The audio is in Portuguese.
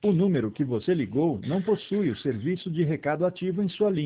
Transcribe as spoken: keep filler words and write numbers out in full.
O número que você ligou não possui o serviço de recado ativo em sua linha.